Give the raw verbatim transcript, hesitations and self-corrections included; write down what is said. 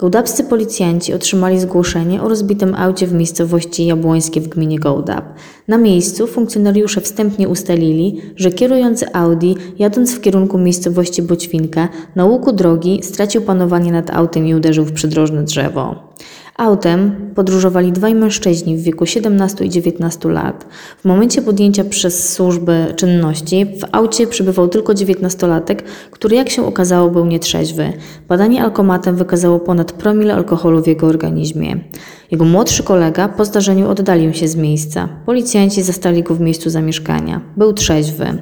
Gołdapscy policjanci otrzymali zgłoszenie o rozbitym aucie w miejscowości Jabłońskie w gminie Gołdap. Na miejscu funkcjonariusze wstępnie ustalili, że kierujący Audi, jadąc w kierunku miejscowości Boćwinka, na łuku drogi stracił panowanie nad autem i uderzył w przydrożne drzewo. Autem podróżowali dwaj mężczyźni w wieku siedemnastu i dziewiętnastu lat. W momencie podjęcia przez służby czynności w aucie przebywał tylko dziewiętnastolatek, który jak się okazało był nietrzeźwy. Badanie alkomatem wykazało ponad promil alkoholu w jego organizmie. Jego młodszy kolega po zdarzeniu oddalił się z miejsca. Policjanci zastali go w miejscu zamieszkania. Był trzeźwy.